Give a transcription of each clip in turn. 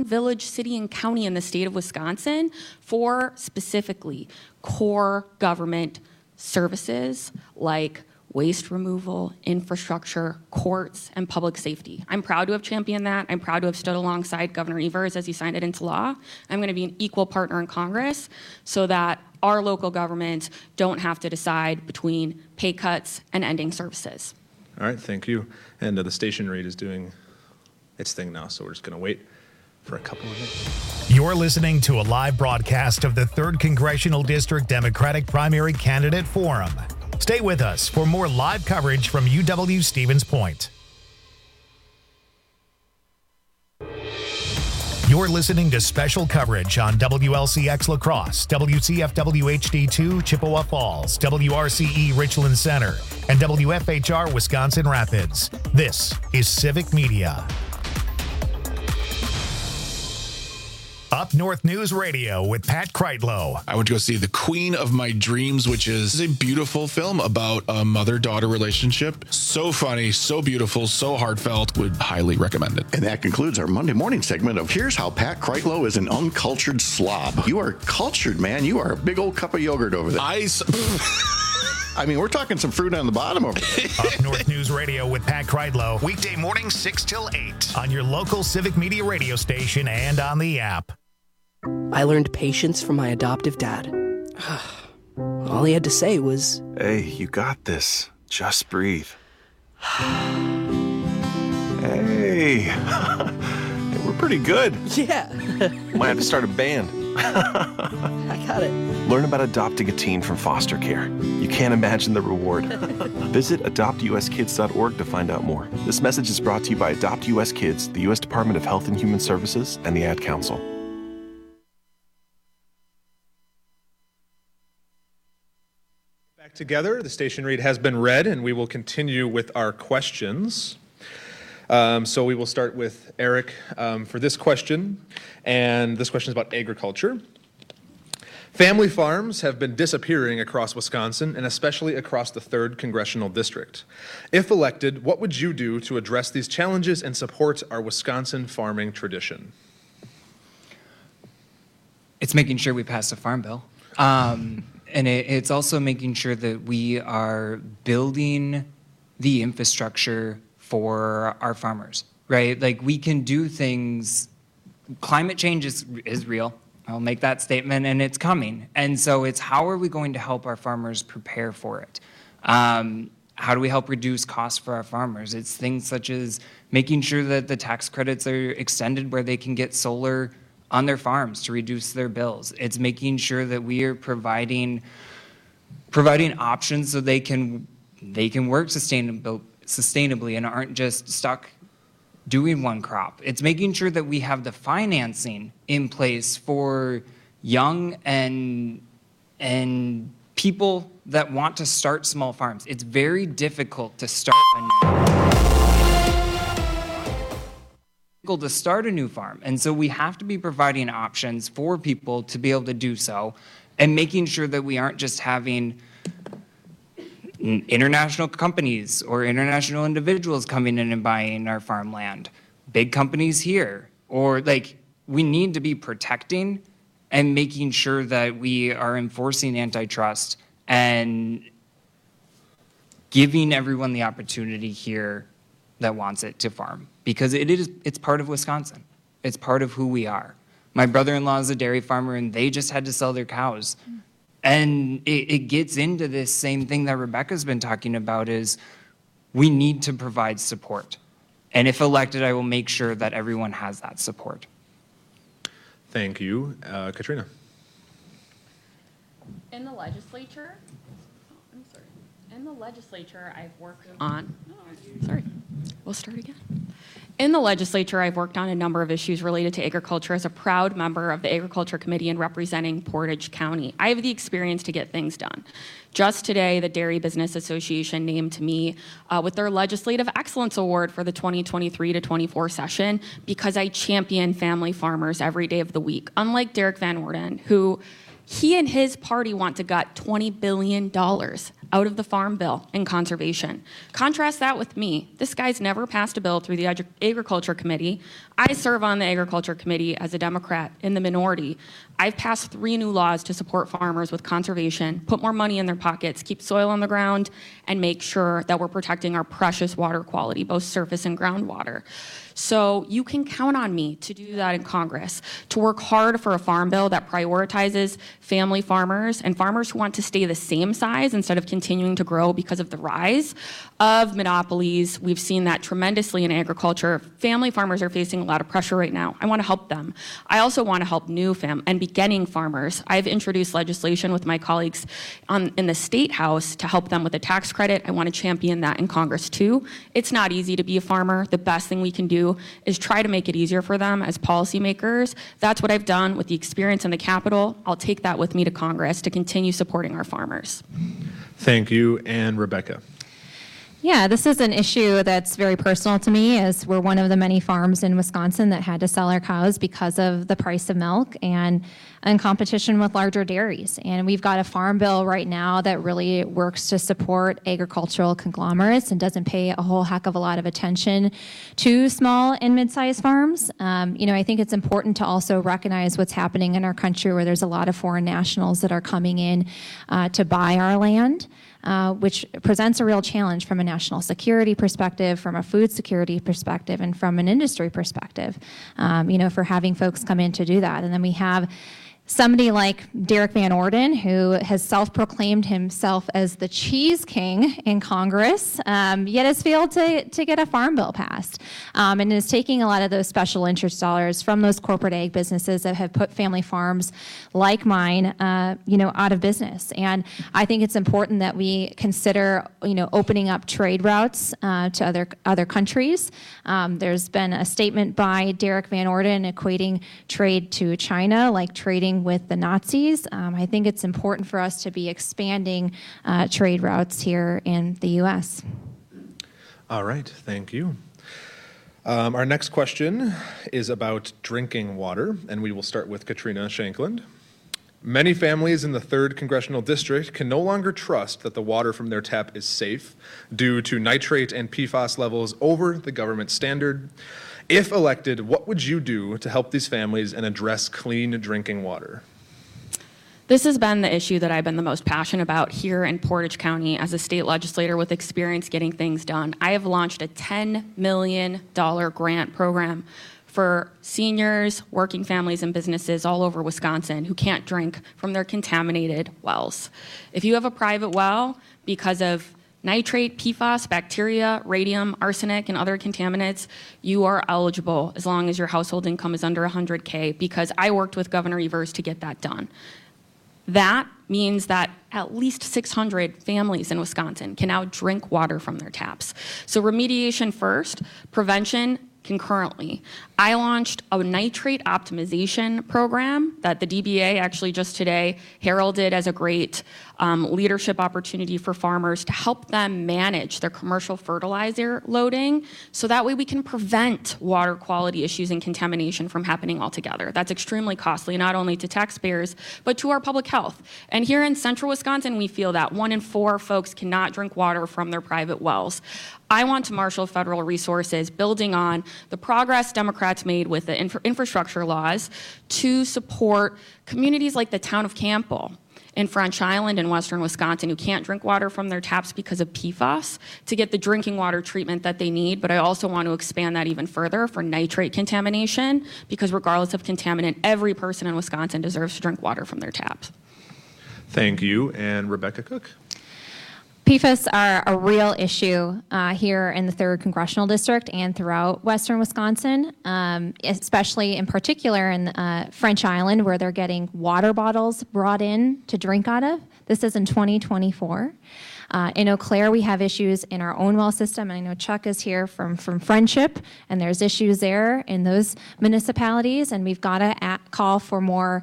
town, village, city, and county in the state of Wisconsin for specifically core government services like waste removal, infrastructure, courts, and public safety. I'm proud to have championed that. I'm proud to have stood alongside Governor Evers as he signed it into law. I'm going to be an equal partner in Congress so that our local governments don't have to decide between pay cuts and ending services. All right, thank you. And the station rate is doing its thing now, so we're just going to wait for a couple of minutes. You're listening to a live broadcast of the 3rd Congressional District Democratic Primary Candidate Forum. Stay with us for more live coverage from UW-Stevens Point. You're listening to special coverage on WLCX La Crosse, WCFW HD2 Chippewa Falls, WRCE Richland Center, and WFHR Wisconsin Rapids. This is Civic Media. Up North News Radio with Pat Kreitlow. I went to go see The Queen of My Dreams, which is a beautiful film about a mother-daughter relationship. So funny, so beautiful, so heartfelt. Would highly recommend it. And that concludes our Monday morning segment of Here's How Pat Kreitlow is an Uncultured Slob. You are cultured, man. You are a big old cup of yogurt over there. I mean, we're talking some fruit on the bottom over there. Up North News Radio with Pat Kreitlow. Weekday mornings 6 till 8 on your local Civic Media radio station and on the app. I learned patience from my adoptive dad. All he had to say was, "Hey, you got this. Just breathe." Hey. Hey, we're pretty good. Yeah. Might have to start a band. I got it. Learn about adopting a teen from foster care. You can't imagine the reward. Visit adoptuskids.org to find out more. This message is brought to you by Adopt US Kids, the U.S. Department of Health and Human Services, and the Ad Council. Back together, the station read has been read, and we will continue with our questions. So we will start with Eric for this question, and this question is about agriculture. Family farms have been disappearing across Wisconsin, and especially across the 3rd Congressional District. If elected, what would you do to address these challenges and support our Wisconsin farming tradition? It's making sure we pass the Farm Bill. And it's also making sure that we are building the infrastructure for our farmers, right? Like, we can do things. Climate change is real. I'll make that statement, and it's coming. And so it's how are we going to help our farmers prepare for it? How do we help reduce costs for our farmers? It's things such as making sure that the tax credits are extended where they can get solar on their farms to reduce their bills. It's making sure that we are providing options so they can work sustainably and aren't just stuck doing one crop. It's making sure that we have the financing in place for young and people that want to start small farms. It's very difficult to start a new farm. And so we have to be providing options for people to be able to do so, and making sure that we aren't just having international companies or international individuals coming in and buying our farmland, big companies here, or like, we need to be protecting and making sure that we are enforcing antitrust and giving everyone the opportunity here that wants it to farm, because it's part of Wisconsin. It's part of who we are. My brother-in-law is a dairy farmer, and they just had to sell their cows. And it gets into this same thing that Rebecca's been talking about, is we need to provide support. And if elected, I will make sure that everyone has that support. Thank you. Katrina. In the legislature, I've worked on, we'll start again. In the legislature, I've worked on a number of issues related to agriculture as a proud member of the Agriculture Committee and representing Portage County. I have the experience to get things done. Just today, the Dairy Business Association named me with their Legislative Excellence Award for the 2023 to 24 session because I champion family farmers every day of the week. Unlike Derek Van Worden, who He and his party want to gut $20 billion out of the Farm Bill in conservation. Contrast that with me. This guy's never passed a bill through the Agriculture Committee. I serve on the Agriculture Committee as a Democrat in the minority. I've passed 3 new laws to support farmers with conservation, put more money in their pockets, keep soil on the ground, and make sure that we're protecting our precious water quality, both surface and groundwater. So you can count on me to do that in Congress, to work hard for a farm bill that prioritizes family farmers and farmers who want to stay the same size instead of continuing to grow because of the rise of monopolies. We've seen that tremendously in agriculture. Family farmers are facing a lot of pressure right now. I want to help them. I also want to help new and beginning farmers. I've introduced legislation with my colleagues in the State House to help them with a tax credit. I want to champion that in Congress too. It's not easy to be a farmer. The best thing we can do is try to make it easier for them as policymakers. That's what I've done with the experience in the Capitol. I'll take that with me to Congress to continue supporting our farmers. Thank you. And Rebecca. Yeah, this is an issue that's very personal to me, as we're one of the many farms in Wisconsin that had to sell our cows because of the price of milk and in competition with larger dairies. And we've got a farm bill right now that really works to support agricultural conglomerates and doesn't pay a whole heck of a lot of attention to small and mid-sized farms. I think it's important to also recognize what's happening in our country, where there's a lot of foreign nationals that are coming in to buy our land. Which presents a real challenge from a national security perspective, from a food security perspective, and from an industry perspective, for having folks come in to do that. And then we have somebody like Derek Van Orden, who has self-proclaimed himself as the cheese king in Congress, yet has failed to get a farm bill passed, and is taking a lot of those special interest dollars from those corporate ag businesses that have put family farms like mine, out of business. And I think it's important that we consider, opening up trade routes to other countries. There's been a statement by Derek Van Orden equating trade to China, like trading with the Nazis. I think it's important for us to be expanding trade routes here in the U.S. All right, thank you. Our next question is about drinking water, and we will start with Katrina Shankland. Many families in the 3rd Congressional District can no longer trust that the water from their tap is safe due to nitrate and PFAS levels over the government standard. If elected, what would you do to help these families and address clean drinking water? This has been the issue that I've been the most passionate about here in Portage County as a state legislator with experience getting things done. I have launched a $10 million grant program for seniors, working families, and businesses all over Wisconsin who can't drink from their contaminated wells. If you have a private well because of nitrate, PFAS, bacteria, radium, arsenic, and other contaminants, you are eligible as long as your household income is under $100K, because I worked with Governor Evers to get that done. That means that at least 600 families in Wisconsin can now drink water from their taps. So remediation first, prevention concurrently. I launched a nitrate optimization program that the DBA actually just today heralded as a great leadership opportunity for farmers to help them manage their commercial fertilizer loading, so that way we can prevent water quality issues and contamination from happening altogether. That's extremely costly, not only to taxpayers, but to our public health. And here in central Wisconsin, we feel that 1 in 4 folks cannot drink water from their private wells. I want to marshal federal resources, building on the progress Democrats made with the infrastructure laws, to support communities like the town of Campbell in French Island in western Wisconsin who can't drink water from their taps because of PFAS, to get the drinking water treatment that they need. But I also want to expand that even further for nitrate contamination, because regardless of contaminant, every person in Wisconsin deserves to drink water from their taps. Thank you. And Rebecca Cook. PFAS are a real issue here in the 3rd Congressional District and throughout western Wisconsin, especially in particular in French Island, where they're getting water bottles brought in to drink out of. This is in 2024. In Eau Claire, we have issues in our own well system. And I know Chuck is here from Friendship, and there's issues there in those municipalities. And we've got to call for more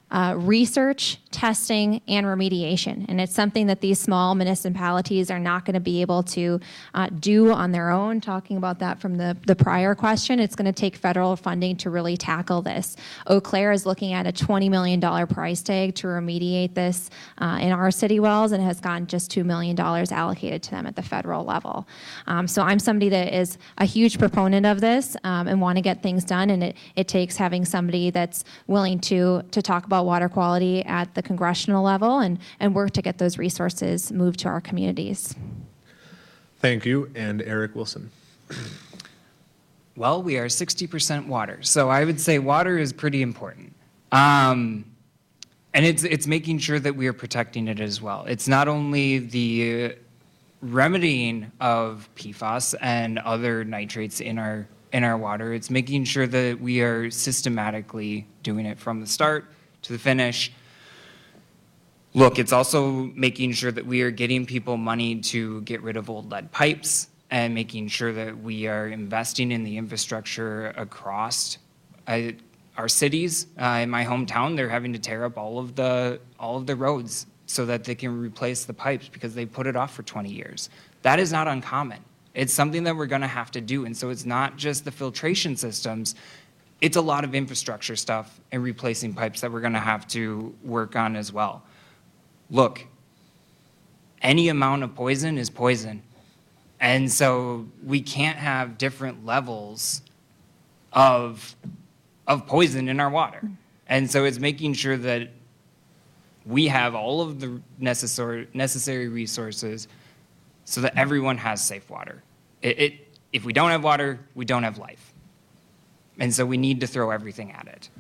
research, testing, and remediation. And it's something that these small municipalities are not going to be able to do on their own. Talking about that from the prior question, it's going to take federal funding to really tackle this. Eau Claire is looking at a $20 million price tag to remediate this in our city wells, and has gotten just $2 million allocated to them at the federal level. So I'm somebody that is a huge proponent of this and want to get things done, and it takes having somebody that's willing to talk about water quality at the congressional level and work to get those resources moved to our communities. Thank you. And Eric Wilson. Well, we are 60% water, so I would say water is pretty important. And it's making sure that we are protecting it as well. It's not only the remedying of PFAS and other nitrates in our water, it's making sure that we are systematically doing it from the start to the finish. Look, it's also making sure that we are getting people money to get rid of old lead pipes and making sure that we are investing in the infrastructure across our cities. In my hometown, they're having to tear up all of the roads so that they can replace the pipes because they put it off for 20 years. That is not uncommon. It's something that we're going to have to do. And so it's not just the filtration systems. It's a lot of infrastructure stuff and replacing pipes that we're going to have to work on as well. Look, any amount of poison is poison. And so we can't have different levels of poison in our water. And so it's making sure that we have all of the necessary resources so that everyone has safe water. If we don't have water, we don't have life. And so we need to throw everything at it.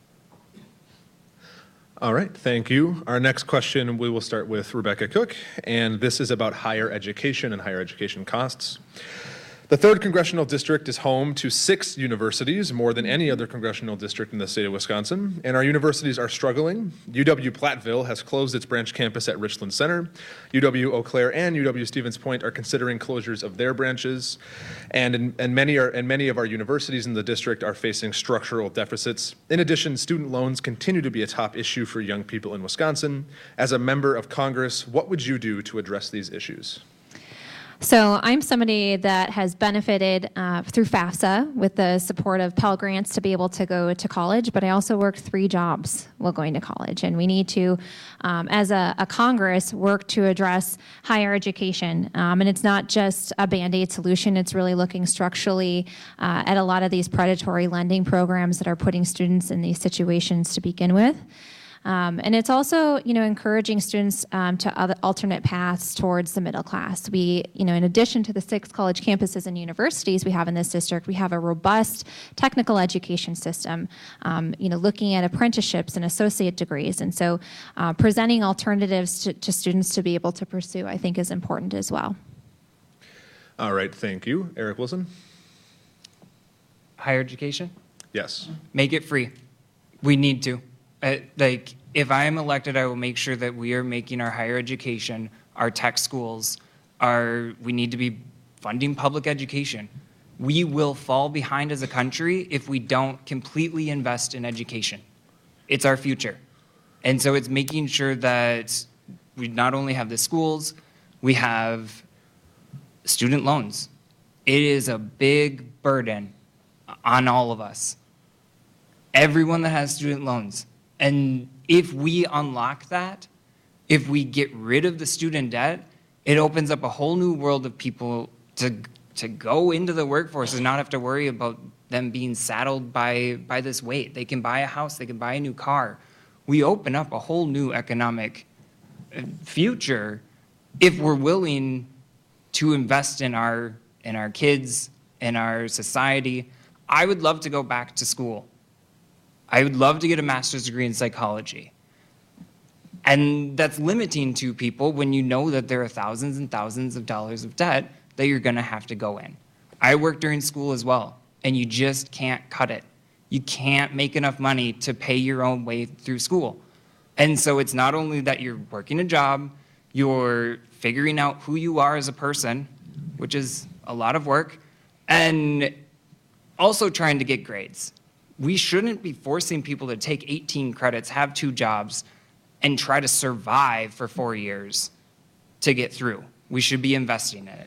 All right, thank you. Our next question, we will start with Rebecca Cook, and this is about higher education and higher education costs. The 3rd Congressional District is home to 6 universities, more than any other congressional district in the state of Wisconsin, and our universities are struggling. UW-Platteville has closed its branch campus at Richland Center. UW-Eau Claire and UW-Stevens Point are considering closures of their branches, and many of our universities in the district are facing structural deficits. In addition, student loans continue to be a top issue for young people in Wisconsin. As a member of Congress, what would you do to address these issues? So I'm somebody that has benefited through FAFSA with the support of Pell Grants to be able to go to college, but I also worked 3 jobs while going to college. And we need to, as a Congress, work to address higher education. And it's not just a Band-Aid solution, it's really looking structurally at a lot of these predatory lending programs that are putting students in these situations to begin with. And it's also, encouraging students to other alternate paths towards the middle class. We, in addition to the 6 college campuses and universities we have in this district, we have a robust technical education system, looking at apprenticeships and associate degrees. And so presenting alternatives to students to be able to pursue, I think, is important as well. All right, thank you. Eric Wilson? Higher education? Yes. Make it free. We need to. If I am elected, I will make sure that we are making our higher education, our tech schools, we need to be funding public education. We will fall behind as a country if we don't completely invest in education. It's our future. And so it's making sure that we not only have the schools, we have student loans. It is a big burden on all of us. Everyone that has student loans. And if we unlock that, if we get rid of the student debt, it opens up a whole new world of people to go into the workforce and not have to worry about them being saddled by this weight. They can buy a house, they can buy a new car. We open up a whole new economic future if we're willing to invest in our kids, in our society. I would love to go back to school. I would love to get a master's degree in psychology. And that's limiting to people when you know that there are thousands and thousands of dollars of debt that you're going to have to go in. I worked during school as well, and you just can't cut it. You can't make enough money to pay your own way through school. And so it's not only that you're working a job, you're figuring out who you are as a person, which is a lot of work, and also trying to get grades. We shouldn't be forcing people to take 18 credits, have 2 jobs, and try to survive for 4 years to get through. We should be investing in it.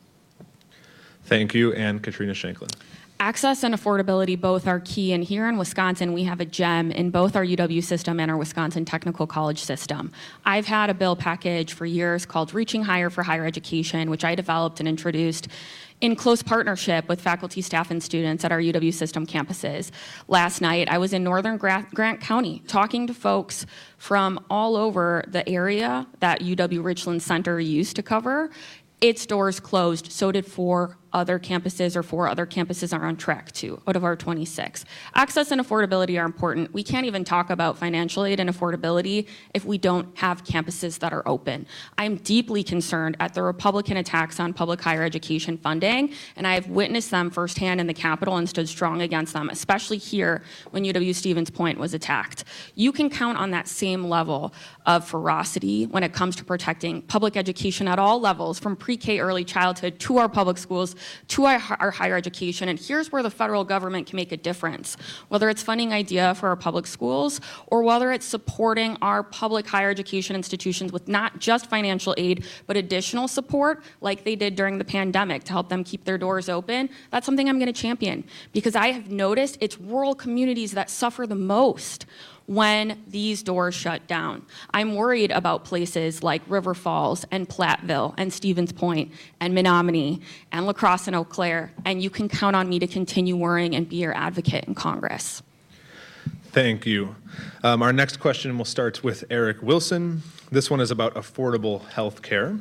Thank you. And Katrina Shanklin. Access and affordability both are key, and here in Wisconsin, we have a gem in both our UW system and our Wisconsin Technical College system. I've had a bill package for years called Reaching Higher for Higher Education, which I developed and introduced in close partnership with faculty, staff, and students at our UW system campuses. Last night, I was in northern Grant County talking to folks from all over the area that UW Richland Center used to cover. Its doors closed, so did 4 other campuses, or 4 other campuses are on track to, out of our 26. Access and affordability are important. We can't even talk about financial aid and affordability if we don't have campuses that are open. I'm deeply concerned at the Republican attacks on public higher education funding, and I have witnessed them firsthand in the Capitol and stood strong against them, especially here when UW Stevens Point was attacked. You can count on that same level of ferocity when it comes to protecting public education at all levels, from pre-K early childhood to our public schools, to our higher education. And here's where the federal government can make a difference, whether it's funding IDEA for our public schools, or whether it's supporting our public higher education institutions with not just financial aid, but additional support like they did during the pandemic to help them keep their doors open. That's something I'm going to champion, because I have noticed it's rural communities that suffer the most when these doors shut down. I'm worried about places like River Falls and Platteville and Stevens Point and Menominee and La Crosse and Eau Claire, and you can count on me to continue worrying and be your advocate in Congress. Thank you. Our next question will start with Eric Wilson. This one is about affordable health care.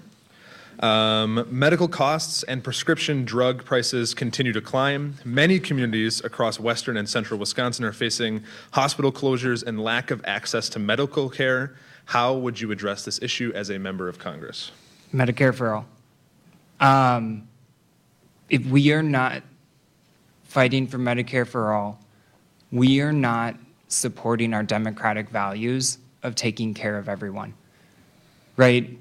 Medical costs and prescription drug prices continue to climb. Many communities across western and central Wisconsin are facing hospital closures and lack of access to medical care. How would you address this issue as a member of Congress? Medicare for all. If we are not fighting for Medicare for all, we are not supporting our democratic values of taking care of everyone, right?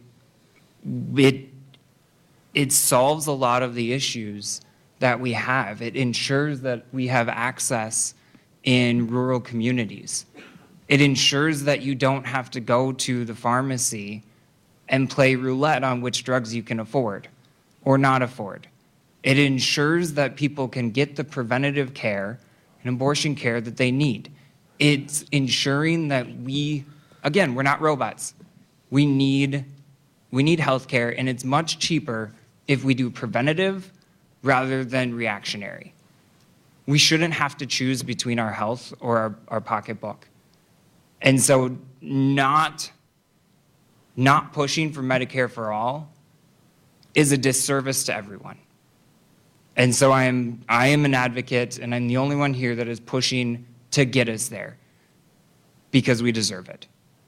It solves a lot of the issues that we have. It ensures that we have access in rural communities. It ensures that you don't have to go to the pharmacy and play roulette on which drugs you can afford or not afford. It ensures that people can get the preventative care and abortion care that they need. It's ensuring that we're not robots. We need health care, and it's much cheaper if we do preventative rather than reactionary. We shouldn't have to choose between our health or our pocketbook. And so not pushing for Medicare for all is a disservice to everyone. And so I am an advocate, and I'm the only one here that is pushing to get us there, because we deserve it.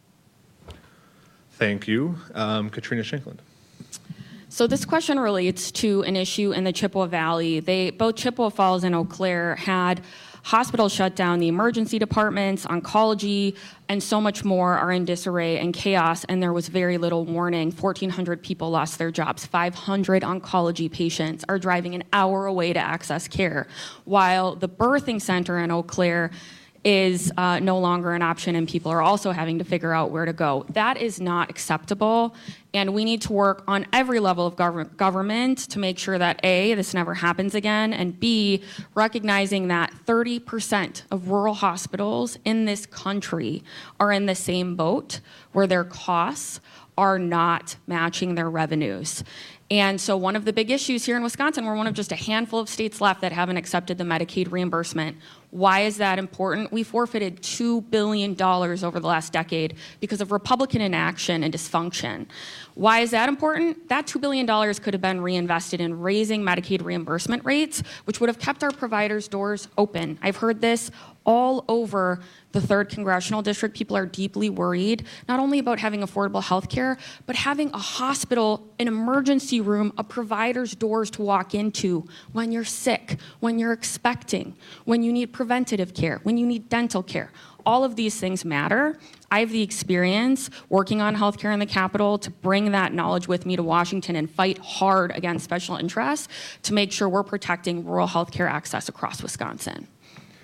Thank you. Katrina Shanklin. So this question relates to an issue in the Chippewa Valley. Both Chippewa Falls and Eau Claire had hospitals shut down. The emergency departments, oncology, and so much more are in disarray and chaos, and there was very little warning. 1,400 people lost their jobs. 500 oncology patients are driving an hour away to access care, while the birthing center in Eau Claire is no longer an option, and people are also having to figure out where to go. That is not acceptable, and we need to work on every level of government to make sure that A, this never happens again, and B, recognizing that 30% of rural hospitals in this country are in the same boat, where their costs are not matching their revenues. And so one of the big issues here in Wisconsin, we're one of just a handful of states left that haven't accepted the Medicaid reimbursement. Why is that important? We forfeited $2 billion over the last decade because of Republican inaction and dysfunction. Why is that important? That $2 billion could have been reinvested in raising Medicaid reimbursement rates, which would have kept our providers' doors open. I've heard this all over the 3rd Congressional District. People are deeply worried, not only about having affordable health care, but having a hospital, an emergency room, a provider's doors to walk into when you're sick, when you're expecting, when you need preventative care, when you need dental care. All of these things matter. I have the experience working on healthcare in the Capitol to bring that knowledge with me to Washington and fight hard against special interests to make sure we're protecting rural healthcare access across Wisconsin.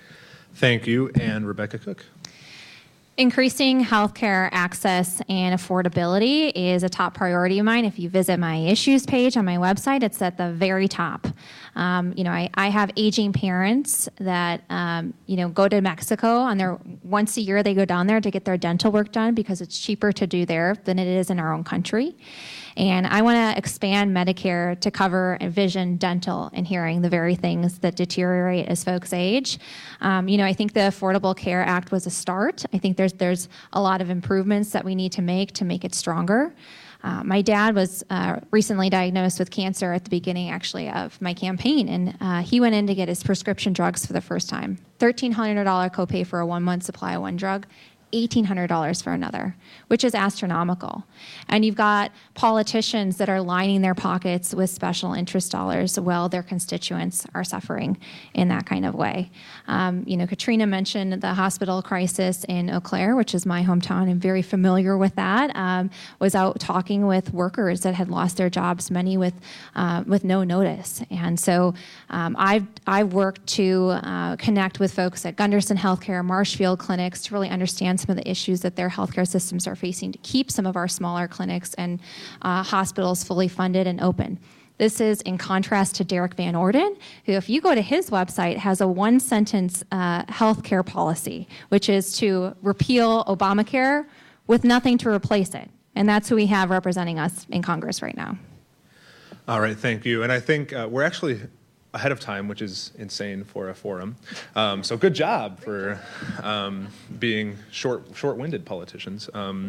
Thank you. And Rebecca Cook. Increasing healthcare access and affordability is a top priority of mine. If you visit my issues page on my website, it's at the very top. I have aging parents that, go to Mexico once a year they go down there to get their dental work done because it's cheaper to do there than it is in our own country. And I want to expand Medicare to cover vision, dental, and hearing, the very things that deteriorate as folks age. I think the Affordable Care Act was a start. I think there's a lot of improvements that we need to make it stronger. My dad was recently diagnosed with cancer at the beginning, actually, of my campaign, and he went in to get his prescription drugs for the first time. $1,300 copay for a 1-month supply of one drug, $1,800 for another, which is astronomical. And you've got politicians that are lining their pockets with special interest dollars while their constituents are suffering in that kind of way. Katrina mentioned the hospital crisis in Eau Claire, which is my hometown. I'm very familiar with that. Was out talking with workers that had lost their jobs, many with no notice. And so I've worked to connect with folks at Gunderson Healthcare, Marshfield Clinics to really understand some of the issues that their healthcare systems are facing to keep some of our smaller clinics and hospitals fully funded and open. This is in contrast to Derek Van Orden, who, if you go to his website, has a one-sentence healthcare policy, which is to repeal Obamacare with nothing to replace it. And that's who we have representing us in Congress right now. All right, thank you. And I think we're actually ahead of time, which is insane for a forum. So good job for being short-winded politicians.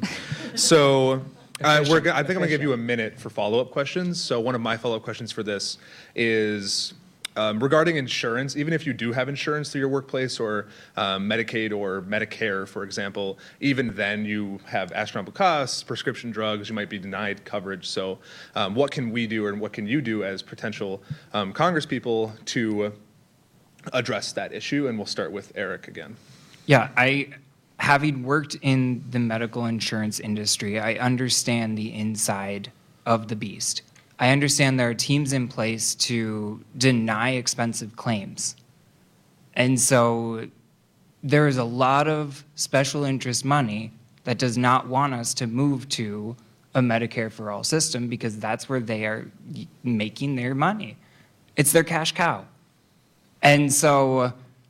I think I'm going to give you a minute for follow-up questions. So one of my follow-up questions for this is regarding insurance. Even if you do have insurance through your workplace or Medicaid or Medicare, for example, even then you have astronomical costs, prescription drugs, you might be denied coverage. So what can we do and what can you do as potential congresspeople to address that issue? And we'll start with Eric again. Yeah, having worked in the medical insurance industry, I understand the inside of the beast. I understand there are teams in place to deny expensive claims. And so there is a lot of special interest money that does not want us to move to a Medicare for All system because that's where they are making their money. It's their cash cow. And so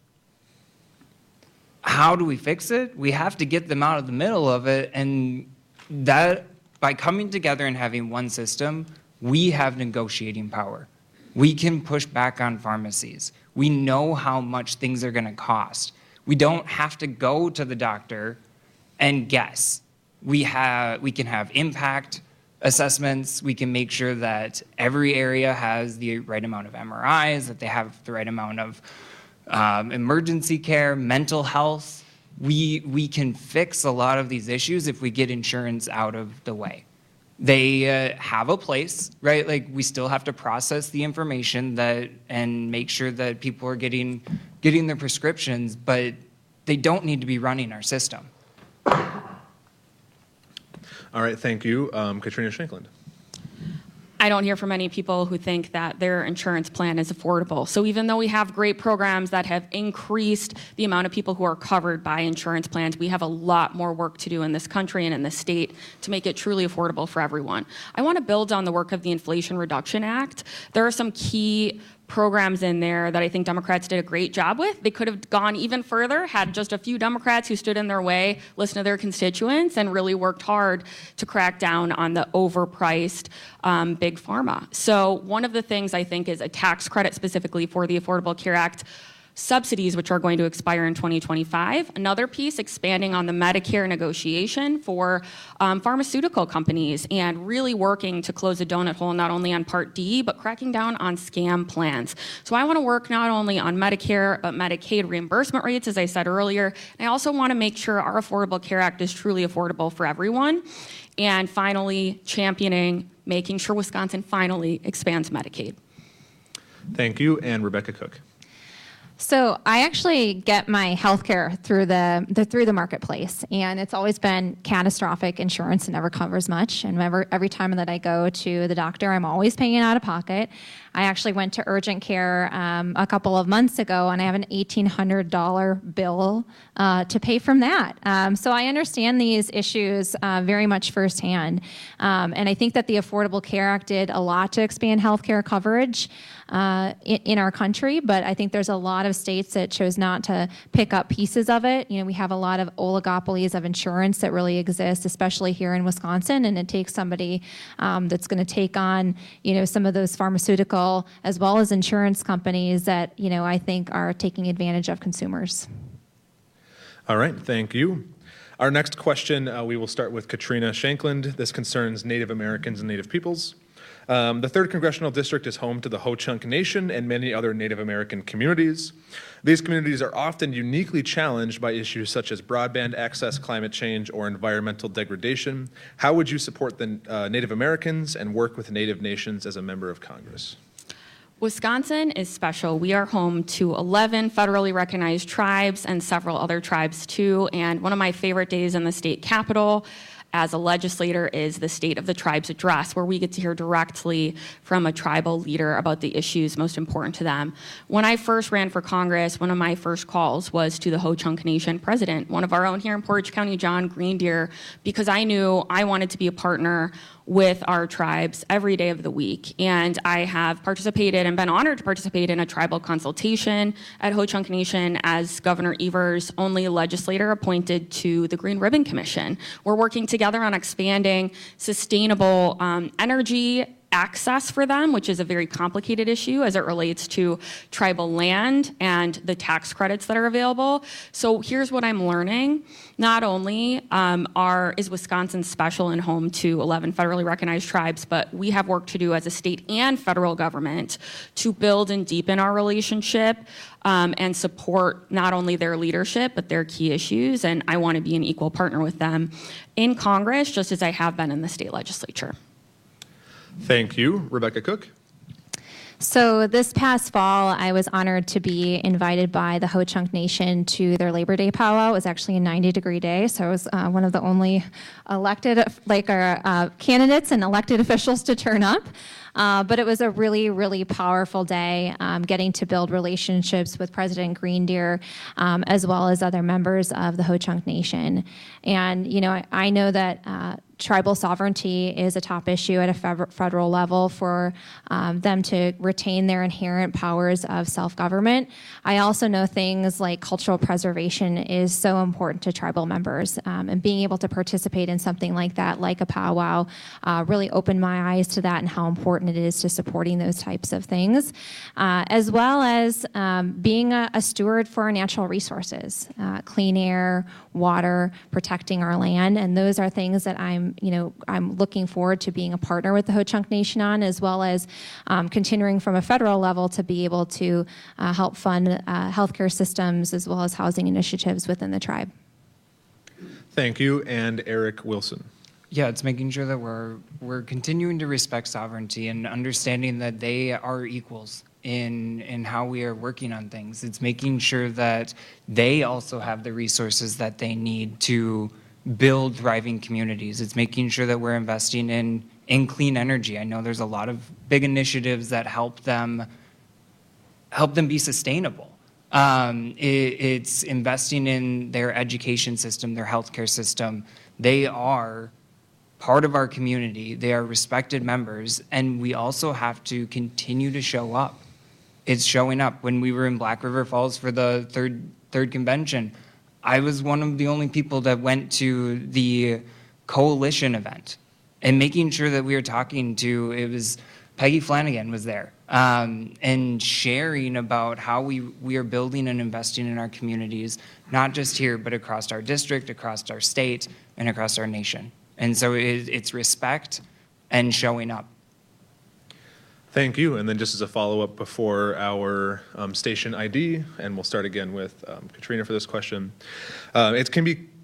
how do we fix it? We have to get them out of the middle of it. And that, by coming together and having one system, we have negotiating power. We can push back on pharmacies. We know how much things are going to cost. We don't have to go to the doctor and guess. We can have impact assessments. We can make sure that every area has the right amount of MRIs, that they have the right amount of emergency care, mental health. We can fix a lot of these issues if we get insurance out of the way. They have a place, right? Like, we still have to process the information and make sure that people are getting their prescriptions, but they don't need to be running our system. All right, thank you. Katrina Shankland. I don't hear from many people who think that their insurance plan is affordable. So even though we have great programs that have increased the amount of people who are covered by insurance plans, we have a lot more work to do in this country and in this state to make it truly affordable for everyone. I want to build on the work of the Inflation Reduction Act. There are some key programs in there that I think Democrats did a great job with. They could have gone even further, had just a few Democrats who stood in their way, listened to their constituents, and really worked hard to crack down on the overpriced big pharma. So one of the things I think is a tax credit specifically for the Affordable Care Act subsidies, which are going to expire in 2025. Another piece, expanding on the Medicare negotiation for pharmaceutical companies and really working to close a donut hole not only on Part D, but cracking down on scam plans. So I want to work not only on Medicare, but Medicaid reimbursement rates, as I said earlier. And I also want to make sure our Affordable Care Act is truly affordable for everyone. And finally, championing making sure Wisconsin finally expands Medicaid. Thank you. And Rebecca Cook. So I actually get my healthcare through the marketplace, and it's always been catastrophic insurance. It never covers much, and every time that I go to the doctor, I'm always paying out of pocket. I actually went to urgent care a couple of months ago, and I have an $1,800 bill to pay from that. So I understand these issues very much firsthand, and I think that the Affordable Care Act did a lot to expand healthcare coverage in our country, but I think there's a lot of states that chose not to pick up pieces of it. You know, we have a lot of oligopolies of insurance that really exist, especially here in Wisconsin, and it takes somebody that's going to take on, you know, some of those pharmaceutical as well as insurance companies that, you know, I think are taking advantage of consumers. All right, thank you. Our next question, we will start with Katrina Shankland. This concerns Native Americans and Native peoples. The 3rd Congressional District is home to the Ho-Chunk Nation and many other Native American communities. These communities are often uniquely challenged by issues such as broadband access, climate change, or environmental degradation. How would you support the Native Americans and work with Native nations as a member of Congress? Wisconsin is special. We are home to 11 federally recognized tribes and several other tribes too. And one of my favorite days in the state capitol as a legislator is the State of the Tribes Address, where we get to hear directly from a tribal leader about the issues most important to them. When I first ran for Congress, one of my first calls was to the Ho-Chunk Nation president, one of our own here in Portage County, John Greendeer, because I knew I wanted to be a partner with our tribes every day of the week. And I have participated and been honored to participate in a tribal consultation at Ho-Chunk Nation as Governor Evers' only legislator appointed to the Green Ribbon Commission. We're working together on expanding sustainable energy access for them, which is a very complicated issue as it relates to tribal land and the tax credits that are available. So here's what I'm learning. Not only is Wisconsin special and home to 11 federally recognized tribes, but we have work to do as a state and federal government to build and deepen our relationship and support not only their leadership, but their key issues. And I want to be an equal partner with them in Congress, just as I have been in the state legislature. Thank you. Rebecca Cook. So this past fall, I was honored to be invited by the Ho-Chunk Nation to their Labor Day powwow. It was actually a 90-degree day, so I was one of the only elected, candidates and elected officials to turn up. But it was a really, really powerful day, getting to build relationships with President Greendeer, as well as other members of the Ho-Chunk Nation. And, you know, I know that tribal sovereignty is a top issue at a federal level for them to retain their inherent powers of self-government. I also know things like cultural preservation is so important to tribal members, and being able to participate in something like that, like a powwow, really opened my eyes to that and how important it is to supporting those types of things, as well as being a steward for our natural resources, clean air, water, protecting our land, and those are things that I'm looking forward to being a partner with the Ho-Chunk Nation on, as well as continuing from a federal level to be able to help fund healthcare systems as well as housing initiatives within the tribe. Thank you. And Eric Wilson. Yeah, it's making sure that we're continuing to respect sovereignty and understanding that they are equals in how we are working on things. It's making sure that they also have the resources that they need to build thriving communities. It's making sure that we're investing in clean energy. I know there's a lot of big initiatives that help them be sustainable. It's investing in their education system, their healthcare system. They are part of our community. They are respected members, and we also have to continue to show up. It's showing up. When we were in Black River Falls for the third convention, I was one of the only people that went to the coalition event and making sure that we were talking to, it was Peggy Flanagan was there, and sharing about how we are building and investing in our communities, not just here, but across our district, across our state, and across our nation. And so it's respect and showing up. Thank you. And then just as a follow-up before our station ID, and we'll start again with Katrina for this question. It can be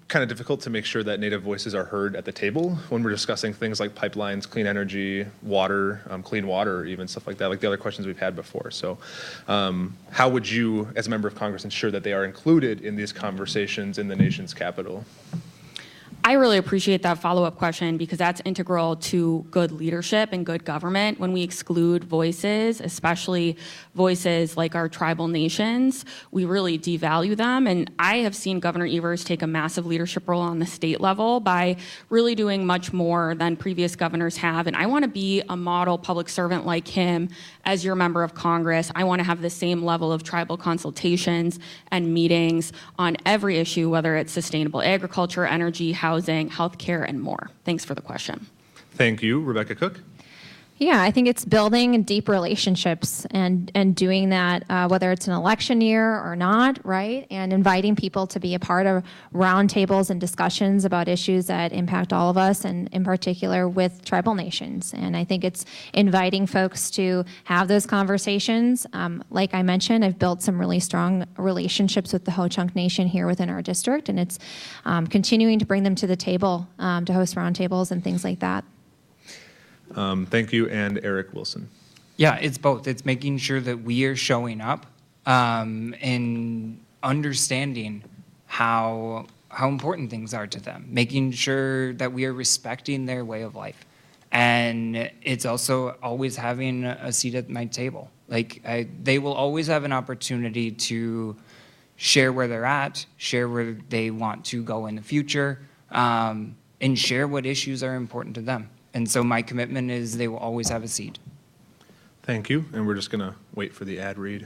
kind of difficult to make sure that Native voices are heard at the table when we're discussing things like pipelines, clean energy, water, clean water, even stuff like that, like the other questions we've had before. So how would you, as a member of Congress, ensure that they are included in these conversations in the nation's capital? I really appreciate that follow-up question because that's integral to good leadership and good government. When we exclude voices, especially voices like our tribal nations, we really devalue them. And I have seen Governor Evers take a massive leadership role on the state level by really doing much more than previous governors have. And I want to be a model public servant like him as your member of Congress. I want to have the same level of tribal consultations and meetings on every issue, whether it's sustainable agriculture, energy, housing, healthcare, and more. Thanks for the question. Thank you. Rebecca Cook. Yeah, I think it's building deep relationships and doing that, whether it's an election year or not, right? And inviting people to be a part of roundtables and discussions about issues that impact all of us, and in particular with tribal nations. And I think it's inviting folks to have those conversations. Like I mentioned, I've built some really strong relationships with the Ho-Chunk Nation here within our district, and it's continuing to bring them to the table to host roundtables and things like that. Thank you, and Eric Wilson. Yeah, it's both. It's making sure that we are showing up and understanding how important things are to them, making sure that we are respecting their way of life. And it's also always having a seat at my table. They will always have an opportunity to share where they're at, share where they want to go in the future, and share what issues are important to them. And so my commitment is they will always have a seat. Thank you. And we're just going to wait for the ad read.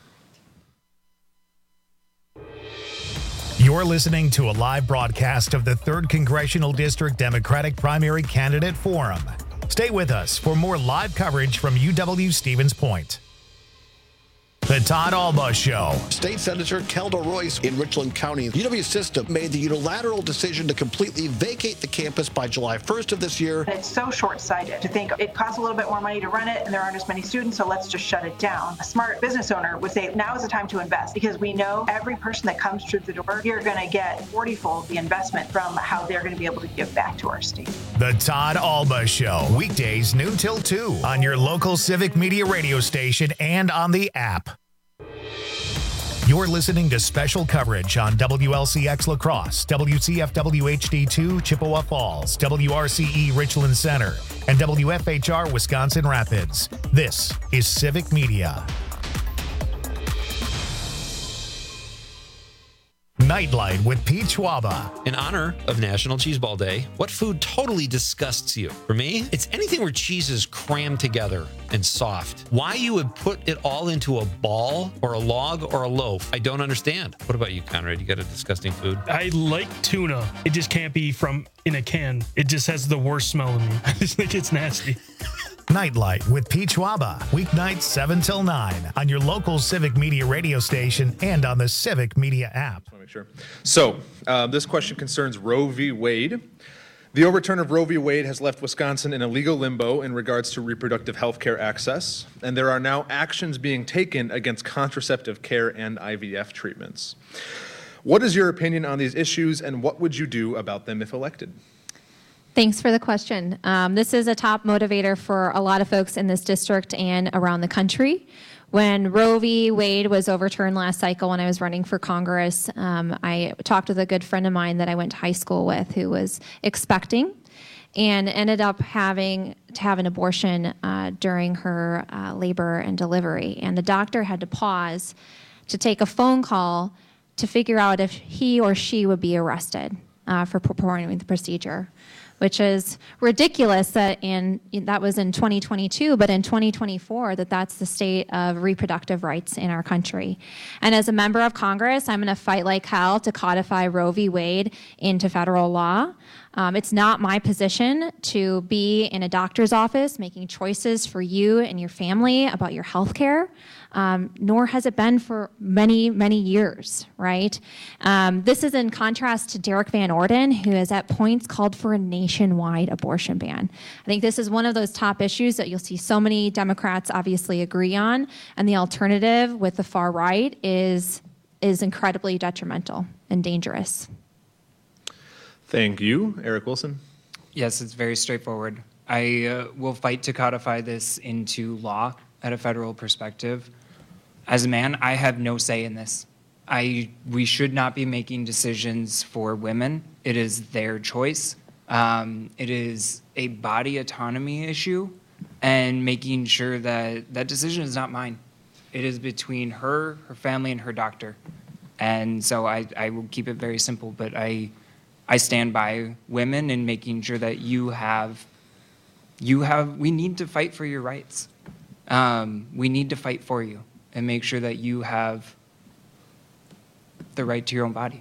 You're listening to a live broadcast of the 3rd Congressional District Democratic Primary Candidate Forum. Stay with us for more live coverage from UW Stevens Point. The Todd Alba Show. State Senator Kelda Royce in Richland County. UW System made the unilateral decision to completely vacate the campus by July 1st of this year. It's so short-sighted to think it costs a little bit more money to run it and there aren't as many students, so let's just shut it down. A smart business owner would say now is the time to invest because we know every person that comes through the door, you're going to get 40-fold the investment from how they're going to be able to give back to our state. The Todd Alba Show, weekdays noon till 2 on your local Civic Media radio station and on the app. You're listening to special coverage on WLCX La Crosse, WCFW HD2 Chippewa Falls, WRCE Richland Center, and WFHR Wisconsin Rapids. This is Civic Media. Nightlight with Pete Schwaba. In honor of National Cheese Ball Day, what food totally disgusts you? For me, it's anything where cheese is crammed together and soft. Why you would put it all into a ball or a log or a loaf, I don't understand. What about you, Conrad? You got a disgusting food? I like tuna. It just can't be from in a can. It just has the worst smell to me. I just think it's nasty. Nightlight with Pete Schwaba, weeknights 7 till 9 on your local Civic Media radio station and on the Civic Media app. I want to make sure. So this question concerns Roe v. Wade. The overturn of Roe v. Wade has left Wisconsin in a legal limbo in regards to reproductive health care access, and there are now actions being taken against contraceptive care and IVF treatments. What is your opinion on these issues, and what would you do about them if elected? Thanks for the question. This is a top motivator for a lot of folks in this district and around the country. When Roe v. Wade was overturned last cycle when I was running for Congress, I talked with a good friend of mine that I went to high school with who was expecting and ended up having to have an abortion during her labor and delivery. And the doctor had to pause to take a phone call to figure out if he or she would be arrested for performing the procedure, which is ridiculous that that was in 2022, but in 2024, that's the state of reproductive rights in our country. And as a member of Congress, I'm going to fight like hell to codify Roe v. Wade into federal law. It's not my position to be in a doctor's office making choices for you and your family about your health care, nor has it been for many, many years, right? This is in contrast to Derek Van Orden, who has at points called for a nationwide abortion ban. I think this is one of those top issues that you'll see so many Democrats obviously agree on, and the alternative with the far right is incredibly detrimental and dangerous. Thank you. Eric Wilson. Yes, it's very straightforward. I will fight to codify this into law at a federal perspective. As a man, I have no say in this. We should not be making decisions for women. It is their choice. It is a body autonomy issue, and making sure that that decision is not mine. It is between her family, and her doctor. And so I will keep it very simple, but I stand by women in making sure that we need to fight for your rights. We need to fight for you and make sure that you have the right to your own body.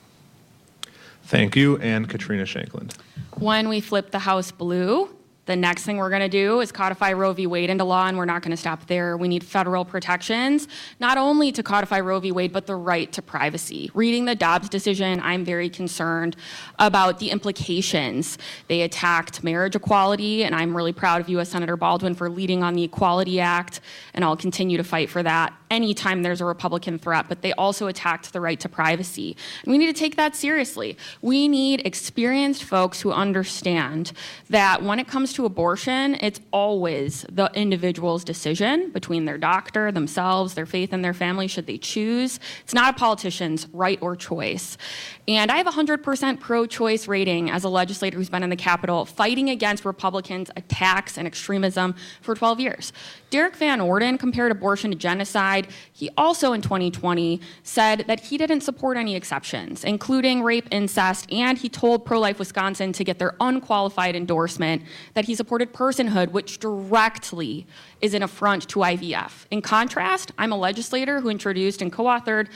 Thank you. And Katrina Shankland. When we flip the House blue, the next thing we're going to do is codify Roe v. Wade into law, and we're not going to stop there. We need federal protections, not only to codify Roe v. Wade, but the right to privacy. Reading the Dobbs decision, I'm very concerned about the implications. They attacked marriage equality, and I'm really proud of U.S. Senator Baldwin for leading on the Equality Act, and I'll continue to fight for that anytime there's a Republican threat. But they also attacked the right to privacy. And we need to take that seriously. We need experienced folks who understand that when it comes to abortion, it's always the individual's decision between their doctor, themselves, their faith, and their family, should they choose. It's not a politician's right or choice. And I have a 100% pro-choice rating as a legislator who's been in the Capitol fighting against Republicans' attacks and extremism for 12 years. Derek Van Orden compared abortion to genocide. He also in 2020 said that he didn't support any exceptions, including rape, incest, and he told Pro-Life Wisconsin to get their unqualified endorsement that he supported personhood, which directly is an affront to IVF. In contrast, I'm a legislator who introduced and co-authored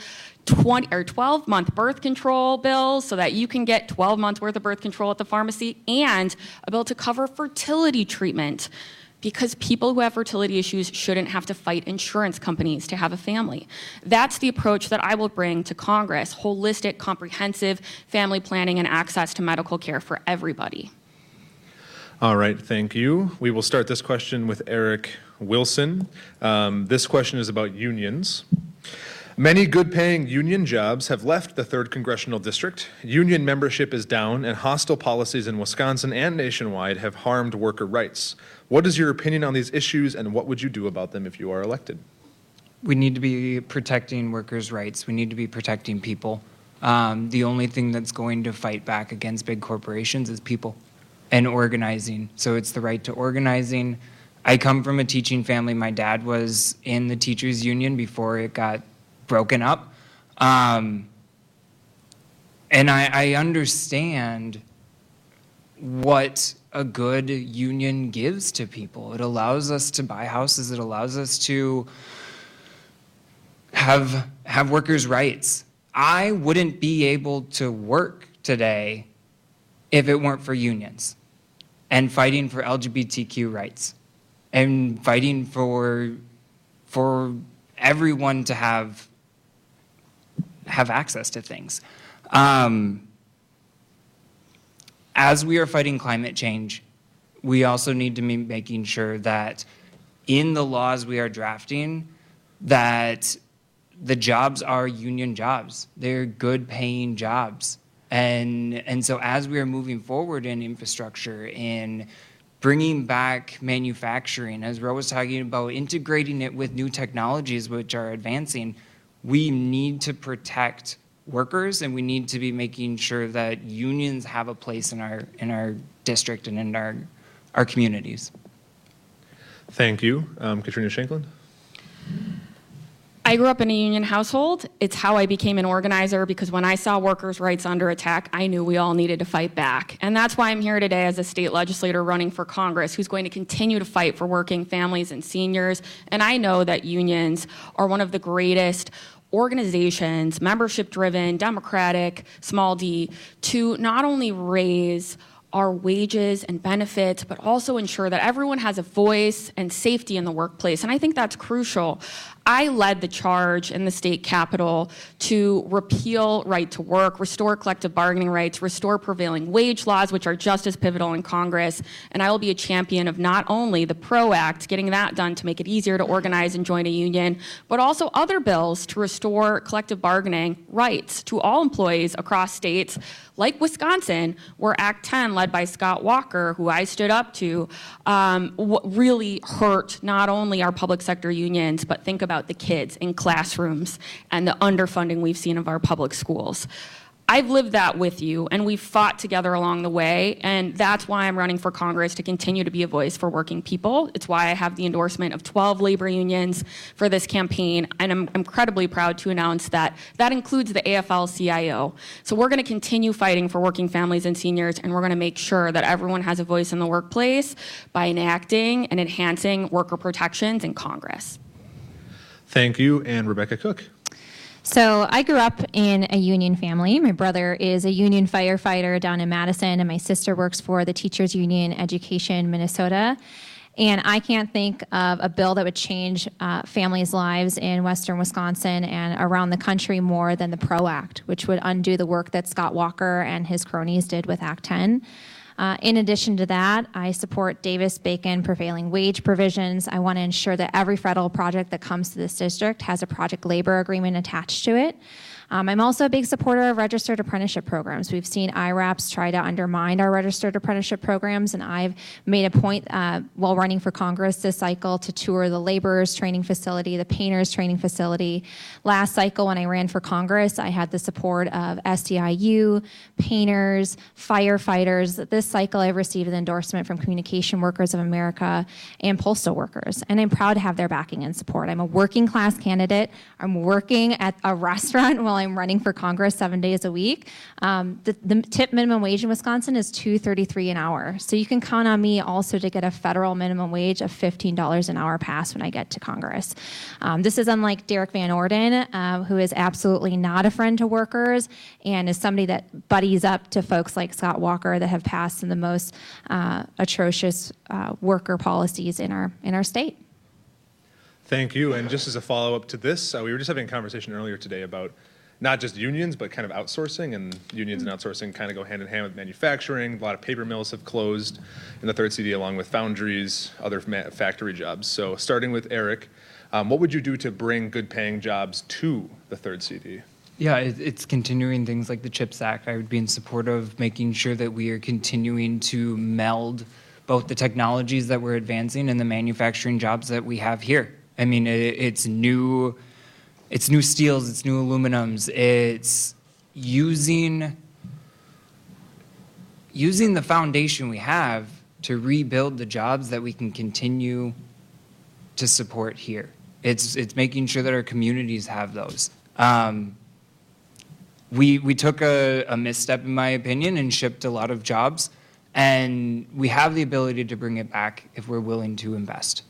12-month birth control bills so that you can get 12 months worth of birth control at the pharmacy, and a bill to cover fertility treatment, because people who have fertility issues shouldn't have to fight insurance companies to have a family. That's the approach that I will bring to Congress: holistic, comprehensive family planning and access to medical care for everybody. All right, thank you. We will start this question with Eric Wilson. This question is about unions. Many good-paying union jobs have left the 3rd Congressional District. Union membership is down, and hostile policies in Wisconsin and nationwide have harmed worker rights. What is your opinion on these issues, and what would you do about them if you are elected? We need to be protecting workers' rights. We need to be protecting people. The only thing that's going to fight back against big corporations is people and organizing. So it's the right to organizing. I come from a teaching family. My dad was in the teachers' union before it got broken up. And I understand what a good union gives to people. It allows us to buy houses. It allows us to have workers' rights. I wouldn't be able to work today if it weren't for unions and fighting for LGBTQ rights and fighting for everyone to have access to things. As we are fighting climate change, we also need to be making sure that in the laws we are drafting, that the jobs are union jobs. They're good paying jobs. And so as we are moving forward in infrastructure, in bringing back manufacturing, as Ro was talking about, integrating it with new technologies which are advancing, we need to protect workers, and we need to be making sure that unions have a place in our district and in our communities. Thank you. Katrina Shankland. I grew up in a union household. It's how I became an organizer, because when I saw workers' rights under attack, I knew we all needed to fight back. And that's why I'm here today as a state legislator running for Congress, who's going to continue to fight for working families and seniors. And I know that unions are one of the greatest organizations, membership-driven, democratic, small d, to not only raise our wages and benefits, but also ensure that everyone has a voice and safety in the workplace. And I think that's crucial. I led the charge in the state capitol to repeal right to work, restore collective bargaining rights, restore prevailing wage laws, which are just as pivotal in Congress. And I will be a champion of not only the PRO Act, getting that done to make it easier to organize and join a union, but also other bills to restore collective bargaining rights to all employees across states like Wisconsin, where Act 10, led by Scott Walker, who I stood up to, really hurt not only our public sector unions, but think about the kids in classrooms and the underfunding we've seen of our public schools. I've lived that with you, and we've fought together along the way, and that's why I'm running for Congress, to continue to be a voice for working people. It's why I have the endorsement of 12 labor unions for this campaign, and I'm incredibly proud to announce that that includes the AFL-CIO. So we're going to continue fighting for working families and seniors, and we're going to make sure that everyone has a voice in the workplace by enacting and enhancing worker protections in Congress. Thank you, and Rebecca Cook. So I grew up in a union family. My brother is a union firefighter down in Madison, and my sister works for the Teachers Union Education Minnesota. And I can't think of a bill that would change families' lives in western Wisconsin and around the country more than the PRO Act, which would undo the work that Scott Walker and his cronies did with Act 10. In addition to that, I support Davis-Bacon prevailing wage provisions. I want to ensure that every federal project that comes to this district has a project labor agreement attached to it. I'm also a big supporter of registered apprenticeship programs. We've seen IRAPs try to undermine our registered apprenticeship programs, and I've made a point while running for Congress this cycle to tour the laborers training facility, the painters training facility. Last cycle when I ran for Congress, I had the support of SEIU, painters, firefighters. This cycle I've received an endorsement from Communication Workers of America and postal workers, and I'm proud to have their backing and support. I'm a working class candidate. I'm working at a restaurant while I'm running for Congress 7 days a week. The tip minimum wage in Wisconsin is $2.33 an hour. So you can count on me also to get a federal minimum wage of $15 an hour passed when I get to Congress. This is unlike Derek Van Orden, who is absolutely not a friend to workers and is somebody that buddies up to folks like Scott Walker that have passed some of the most atrocious worker policies in our state. Thank you. And just as a follow-up to this, we were just having a conversation earlier today about not just unions, but kind of outsourcing, and unions and outsourcing kind of go hand in hand with manufacturing. A lot of paper mills have closed in the third CD, along with foundries, other factory jobs. So starting with Eric, what would you do to bring good-paying jobs to the third CD? Yeah, it's continuing things like the CHIPS Act. I would be in support of making sure that we are continuing to meld both the technologies that we're advancing and the manufacturing jobs that we have here. I mean, it's new steels, it's new aluminums, it's using the foundation we have to rebuild the jobs that we can continue to support here. It's making sure that our communities have those. We took a misstep, in my opinion, and shipped a lot of jobs, and we have the ability to bring it back if we're willing to invest.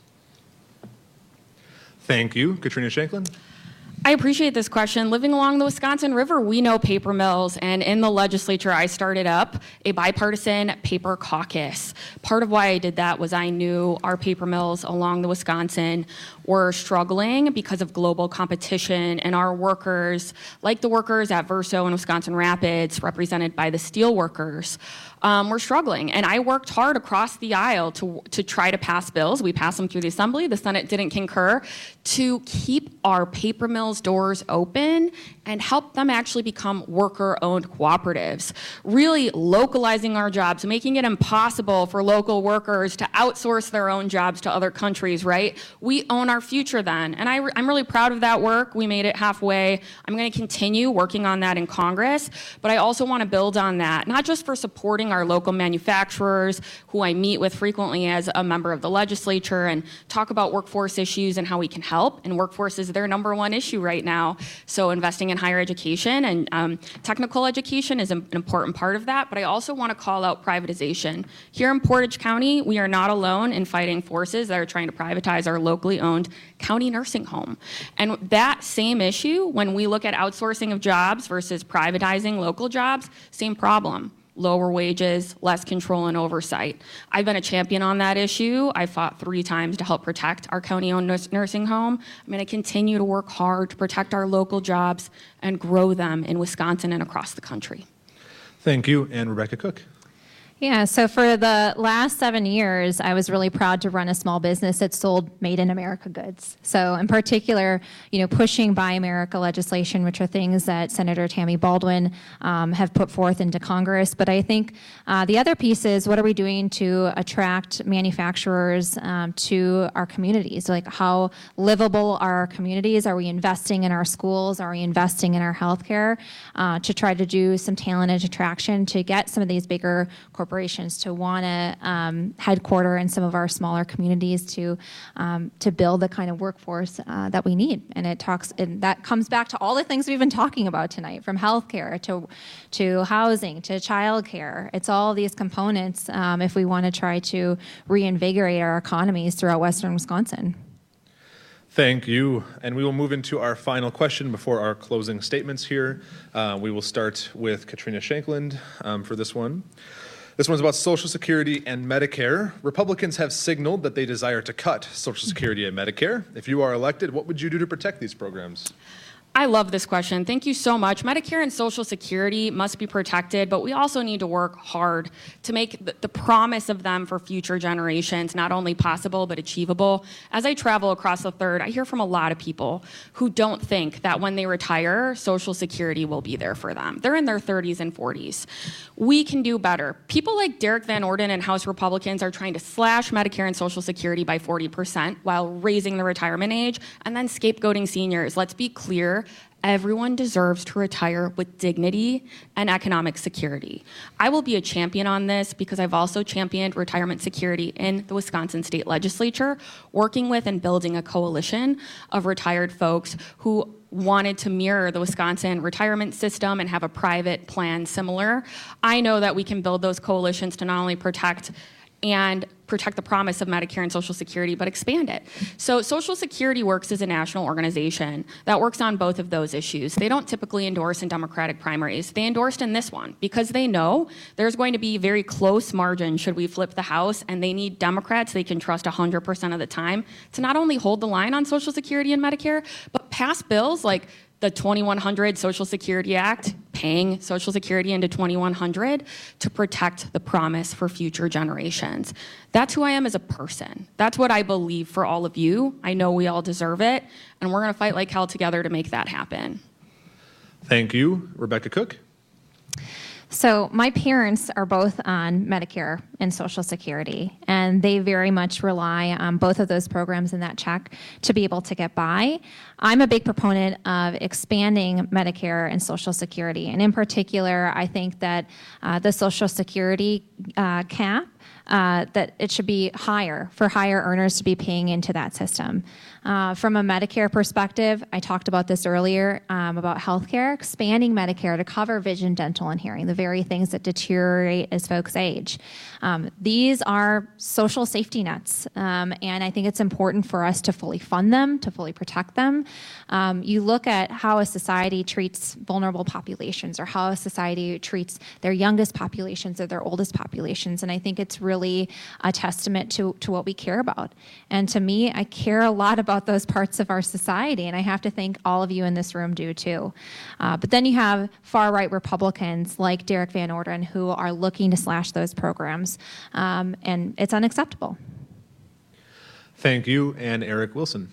Thank you. Katrina Shanklin. I appreciate this question. Living along the Wisconsin River, we know paper mills, and in the legislature, I started up a bipartisan paper caucus. Part of why I did that was I knew our paper mills along the Wisconsin were struggling because of global competition, and our workers, like the workers at Verso and Wisconsin Rapids, represented by the steel workers, were struggling. And I worked hard across the aisle to try to pass bills. We passed them through the Assembly. The Senate didn't concur, to keep our paper mills doors open and help them actually become worker-owned cooperatives. Really localizing our jobs, making it impossible for local workers to outsource their own jobs to other countries, right? We own our future then. And I'm really proud of that work. We made it halfway. I'm going to continue working on that in Congress, but I also want to build on that, not just for supporting our local manufacturers, who I meet with frequently as a member of the legislature, and talk about workforce issues and how we can help. And workforce is their number one issue right now. So investing in higher education and technical education is an important part of that. But I also want to call out privatization. Here in Portage County, we are not alone in fighting forces that are trying to privatize our locally owned county nursing home. And that same issue, when we look at outsourcing of jobs versus privatizing local jobs, same problem. lower wages, less control and oversight. I've been a champion on that issue. I fought 3 times to help protect our county-owned nursing home. I'm going to continue to work hard to protect our local jobs and grow them in Wisconsin and across the country. Thank you. And Rebecca Cook. Yeah, so for the last 7 years, I was really proud to run a small business that sold Made in America goods. So in particular, pushing Buy America legislation, which are things that Senator Tammy Baldwin have put forth into Congress. But I think the other piece is, what are we doing to attract manufacturers to our communities? Like, how livable are our communities? Are we investing in our schools? Are we investing in our healthcare to try to do some talented attraction to get some of these bigger corporations to want to headquarter in some of our smaller communities to build the kind of workforce that we need. And that comes back to all the things we've been talking about tonight, from healthcare to housing to childcare. It's all these components if we want to try to reinvigorate our economies throughout Western Wisconsin. Thank you. And we will move into our final question before our closing statements here. We will start with Katrina Shankland for this one. This one's about Social Security and Medicare. Republicans have signaled that they desire to cut Social Security and Medicare. If you are elected, what would you do to protect these programs? I love this question. Thank you so much. Medicare and Social Security must be protected, but we also need to work hard to make the promise of them for future generations not only possible, but achievable. As I travel across the third, I hear from a lot of people who don't think that when they retire, Social Security will be there for them. They're in their 30s and 40s. We can do better. People like Derek Van Orden and House Republicans are trying to slash Medicare and Social Security by 40% while raising the retirement age and then scapegoating seniors. Let's be clear. Everyone deserves to retire with dignity and economic security. I will be a champion on this because I've also championed retirement security in the Wisconsin State Legislature, working with and building a coalition of retired folks who wanted to mirror the Wisconsin retirement system and have a private plan similar. I know that we can build those coalitions to not only protect the promise of Medicare and Social Security, but expand it. So Social Security Works is a national organization that works on both of those issues. They don't typically endorse in Democratic primaries. They endorsed in this one because they know there's going to be very close margin should we flip the House, and they need Democrats they can trust 100% of the time to not only hold the line on Social Security and Medicare, but pass bills like the 2100 Social Security Act, paying Social Security into 2100 to protect the promise for future generations. That's who I am as a person. That's what I believe for all of you. I know we all deserve it, and we're going to fight like hell together to make that happen. Thank you. Rebecca Cook. So my parents are both on Medicare and Social Security, and they very much rely on both of those programs and that check to be able to get by. I'm a big proponent of expanding Medicare and Social Security, and in particular, I think that the Social Security cap, that it should be higher for higher earners to be paying into that system. From a Medicare perspective, I talked about this earlier about healthcare, expanding Medicare to cover vision, dental, and hearing, the very things that deteriorate as folks age. These are social safety nets, and I think it's important for us to fully fund them, to fully protect them. You look at how a society treats vulnerable populations or how a society treats their youngest populations or their oldest populations, and I think it's really a testament to what we care about. And to me, I care a lot about those parts of our society, and I have to think all of you in this room do too. But then you have far-right Republicans like Derek Van Orden who are looking to slash those programs, and it's unacceptable. Thank you. And Eric Wilson.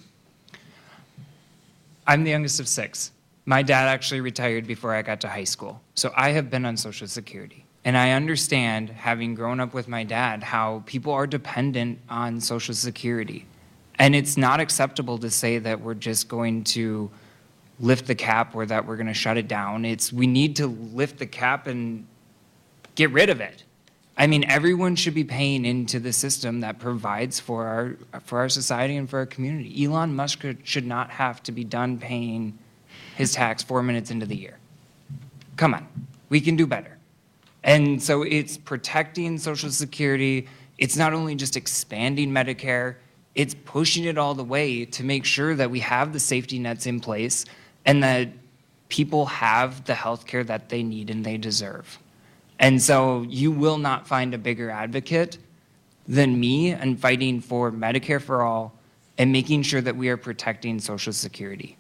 I'm the youngest of 6. My dad actually retired before I got to high school, so I have been on Social Security. And I understand, having grown up with my dad, how people are dependent on Social Security. And it's not acceptable to say that we're just going to lift the cap or that we're going to shut it down. We need to lift the cap and get rid of it. I mean, everyone should be paying into the system that provides for our society and for our community. Elon Musk should not have to be done paying his tax 4 minutes into the year. Come on, we can do better. And so it's protecting Social Security. It's not only just expanding Medicare, it's pushing it all the way to make sure that we have the safety nets in place and that people have the health care that they need and they deserve. And so you will not find a bigger advocate than me in fighting for Medicare for all and making sure that we are protecting Social Security.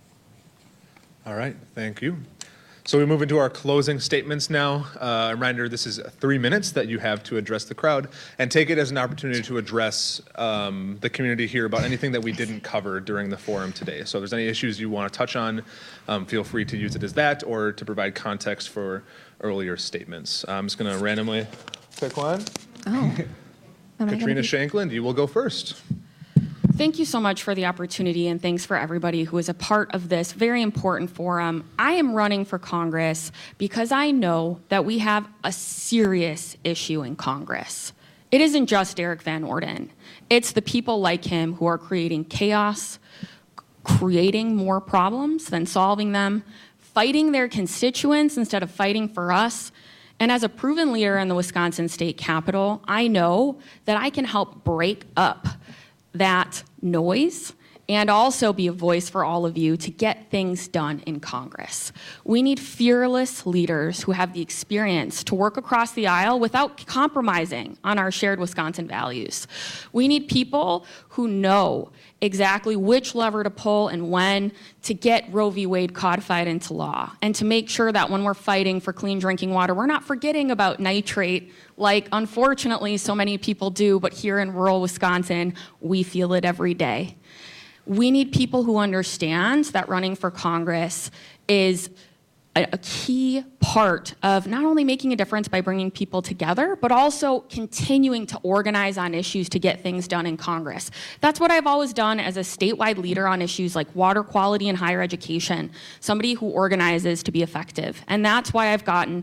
All right, thank you. So we move into our closing statements now. A reminder, this is 3 minutes that you have to address the crowd, and take it as an opportunity to address the community here about anything that we didn't cover during the forum today. So if there's any issues you want to touch on, feel free to use it as that or to provide context for earlier statements. I'm just going to randomly pick one. Oh. Katrina Shankland, you will go first. Thank you so much for the opportunity, and thanks for everybody who is a part of this very important forum. I am running for Congress because I know that we have a serious issue in Congress. It isn't just Derek Van Orden. It's the people like him who are creating chaos, creating more problems than solving them, fighting their constituents instead of fighting for us. And as a proven leader in the Wisconsin State Capitol, I know that I can help break up that noise and also be a voice for all of you to get things done in Congress. We need fearless leaders who have the experience to work across the aisle without compromising on our shared Wisconsin values. We need people who know exactly which lever to pull and when to get Roe v. Wade codified into law, and to make sure that when we're fighting for clean drinking water, we're not forgetting about nitrate like unfortunately so many people do, but here in rural Wisconsin, we feel it every day. We need people who understand that running for Congress is a key part of not only making a difference by bringing people together, but also continuing to organize on issues to get things done in Congress. That's what I've always done as a statewide leader on issues like water quality and higher education, somebody who organizes to be effective. And that's why I've gotten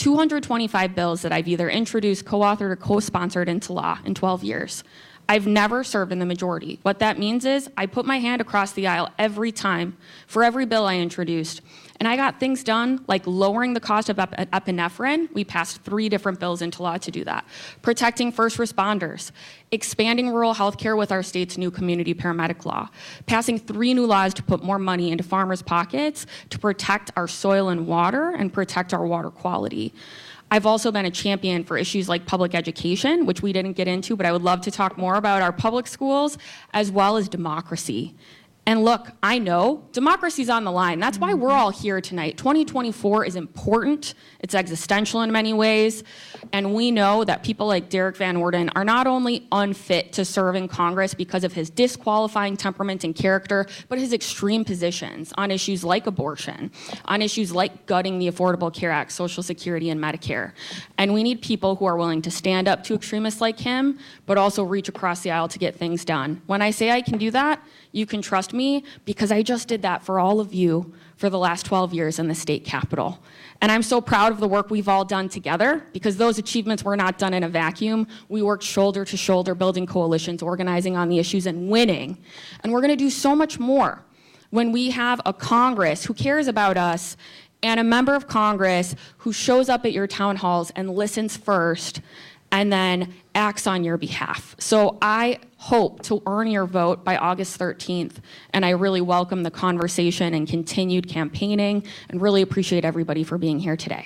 225 bills that I've either introduced, co-authored, or co-sponsored into law in 12 years. I've never served in the majority. What that means is I put my hand across the aisle every time for every bill I introduced. And I got things done like lowering the cost of epinephrine. We passed 3 different bills into law to do that. Protecting first responders, expanding rural health care with our state's new community paramedic law, passing 3 new laws to put more money into farmers' pockets to protect our soil and water and protect our water quality. I've also been a champion for issues like public education, which we didn't get into, but I would love to talk more about our public schools, as well as democracy. And look, I know democracy's on the line. That's why we're all here tonight. 2024 is important. It's existential in many ways. And we know that people like Derek Van Orden are not only unfit to serve in Congress because of his disqualifying temperament and character, but his extreme positions on issues like abortion, on issues like gutting the Affordable Care Act, Social Security, and Medicare. And we need people who are willing to stand up to extremists like him, but also reach across the aisle to get things done. When I say I can do that, you can trust me because I just did that for all of you for the last 12 years in the state capitol. And I'm so proud of the work we've all done together because those achievements were not done in a vacuum. We worked shoulder to shoulder, building coalitions, organizing on the issues, and winning. And we're going to do so much more when we have a Congress who cares about us and a member of Congress who shows up at your town halls and listens first and then acts on your behalf. So I hope to earn your vote by August 13th, and I really welcome the conversation and continued campaigning, and really appreciate everybody for being here today.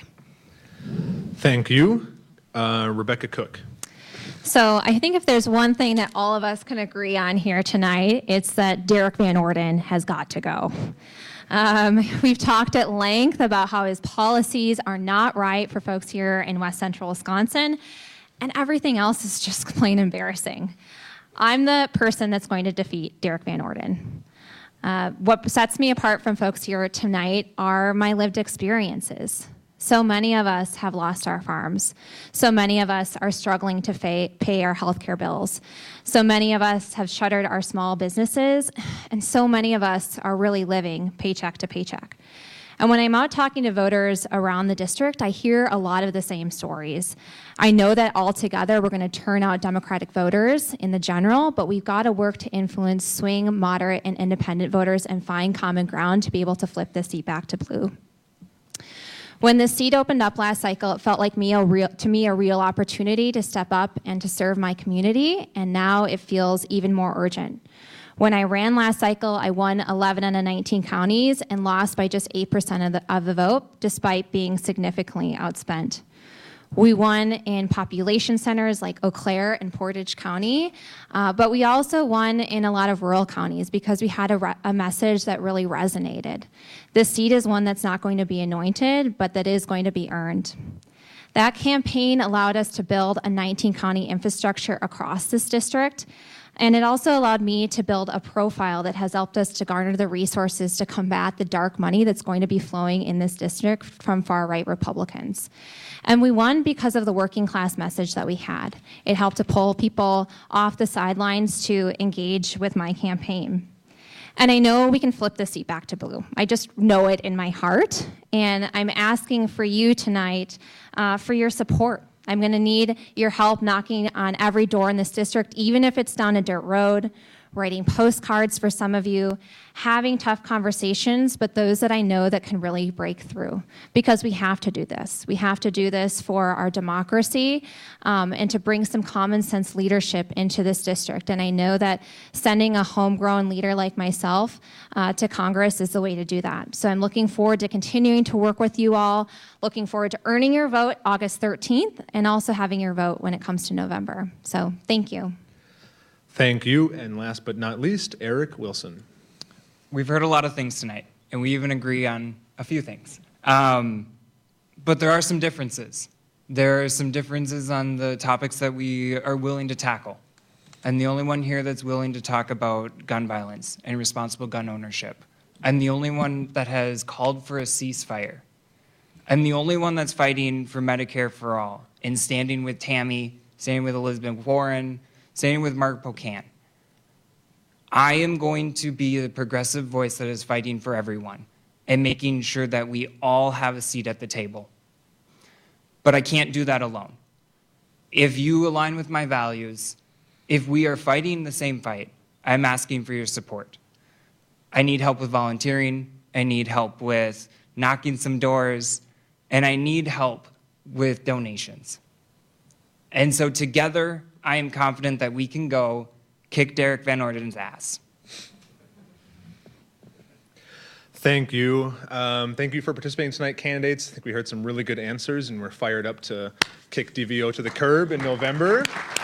Thank you. Rebecca Cook. So I think if there's one thing that all of us can agree on here tonight, it's that Derek Van Orden has got to go. We've talked at length about how his policies are not right for folks here in West Central Wisconsin, and everything else is just plain embarrassing. I'm the person that's going to defeat Derek Van Orden. What sets me apart from folks here tonight are my lived experiences. So many of us have lost our farms. So many of us are struggling to pay our healthcare bills. So many of us have shuttered our small businesses, and so many of us are really living paycheck to paycheck. And when I'm out talking to voters around the district, I hear a lot of the same stories. I know that all together we're going to turn out Democratic voters in the general, but we've got to work to influence swing, moderate, and independent voters and find common ground to be able to flip the seat back to blue. When the seat opened up last cycle, it felt like to me a real opportunity to step up and to serve my community, and now it feels even more urgent. When I ran last cycle, I won 11 out of 19 counties and lost by just 8% of the vote, despite being significantly outspent. We won in population centers like Eau Claire and Portage County, but we also won in a lot of rural counties because we had a message that really resonated. This seat is one that's not going to be anointed, but that is going to be earned. That campaign allowed us to build a 19-county infrastructure across this district, and it also allowed me to build a profile that has helped us to garner the resources to combat the dark money that's going to be flowing in this district from far-right Republicans. And we won because of the working class message that we had. It helped to pull people off the sidelines to engage with my campaign. And I know we can flip the seat back to blue. I just know it in my heart. And I'm asking for you tonight for your support. I'm going to need your help knocking on every door in this district, even if it's down a dirt road, writing postcards for some of you, having tough conversations, but those that I know that can really break through. Because we have to do this. We have to do this for our democracy and to bring some common sense leadership into this district. And I know that sending a homegrown leader like myself to Congress is the way to do that. So I'm looking forward to continuing to work with you all, looking forward to earning your vote August 13th, and also having your vote when it comes to November. So thank you. Thank you. And last but not least, Eric Wilson. We've heard a lot of things tonight, and we even agree on a few things. But there are some differences. There are some differences on the topics that we are willing to tackle. I'm the only one here that's willing to talk about gun violence and responsible gun ownership. I'm the only one that has called for a ceasefire. I'm the only one that's fighting for Medicare for all and standing with Tammy, standing with Elizabeth Warren, standing with Mark Pocan. I am going to be the progressive voice that is fighting for everyone and making sure that we all have a seat at the table. But I can't do that alone. If you align with my values, if we are fighting the same fight, I'm asking for your support. I need help with volunteering, I need help with knocking some doors, and I need help with donations. And so together, I am confident that we can go kick Derek Van Orden's ass. Thank you. Thank you for participating tonight, candidates. I think we heard some really good answers, and we're fired up to kick DVO to the curb in November.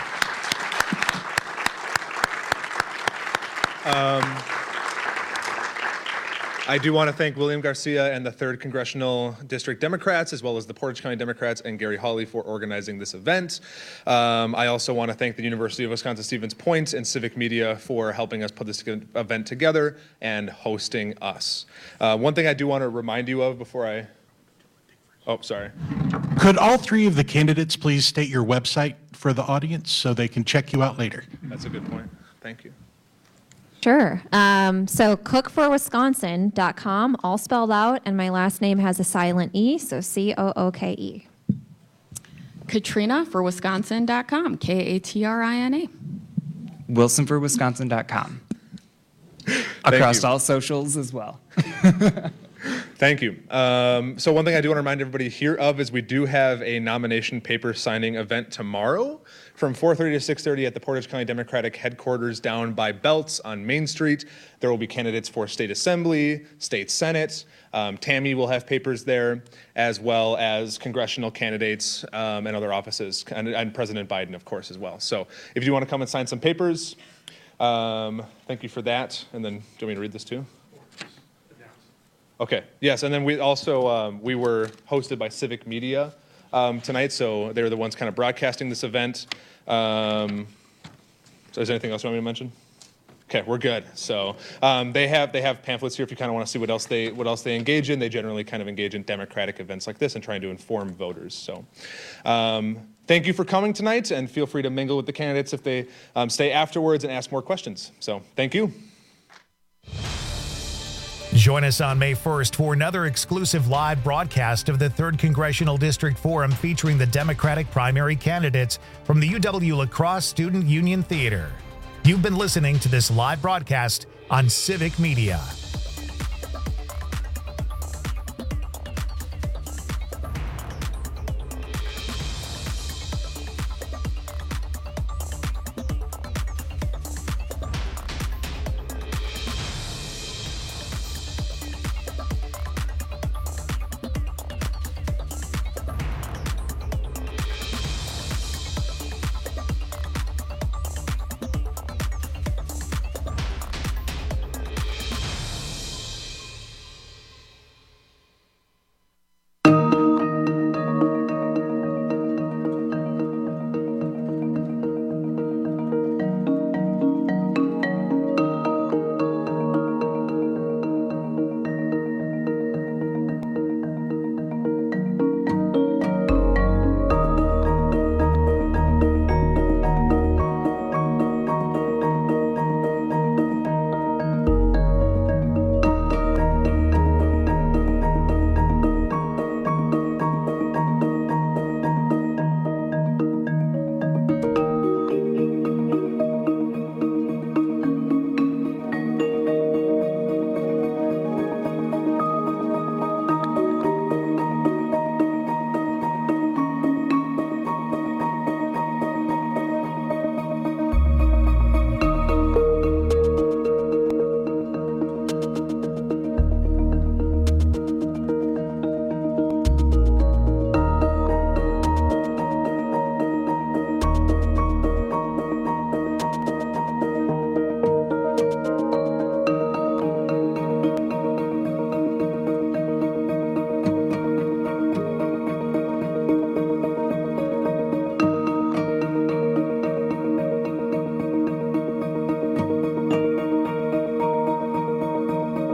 I do want to thank William Garcia and the 3rd Congressional District Democrats, as well as the Portage County Democrats and Gary Hawley for organizing this event. I also want to thank the University of Wisconsin-Stevens Point and Civic Media for helping us put this event together and hosting us. One thing I do want to remind you of before I... Oh, sorry. Could all 3 of the candidates please state your website for the audience so they can check you out later? That's a good point. Thank you. Sure. So cookforwisconsin.com, all spelled out, and my last name has a silent E, so COOKE. KatrinaForWisconsin.com, KATRINA. WilsonForWisconsin.com. Across all socials as well. Thank you. So one thing I do want to remind everybody here of is we do have a nomination paper signing event tomorrow from 4:30 to 6:30 at the Portage County Democratic headquarters down by Belts on Main Street. There will be candidates for state assembly, state senate. Tammy will have papers there, as well as congressional candidates and other offices, and President Biden, of course, as well. So if you want to come and sign some papers, thank you for that. And then, do you want me to read this too? Okay, yes, and then we also, we were hosted by Civic Media tonight, so they were the ones kind of broadcasting this event. So is there anything else you want me to mention? Okay, we're good. So they have pamphlets here if you kind of want to see what else they engage in. They generally kind of engage in democratic events like this and trying to inform voters. So thank you for coming tonight, and feel free to mingle with the candidates if they stay afterwards and ask more questions. So thank you. Join us on May 1st for another exclusive live broadcast of the 3rd Congressional District Forum featuring the Democratic primary candidates from the UW La Crosse Student Union Theater. You've been listening to this live broadcast on Civic Media.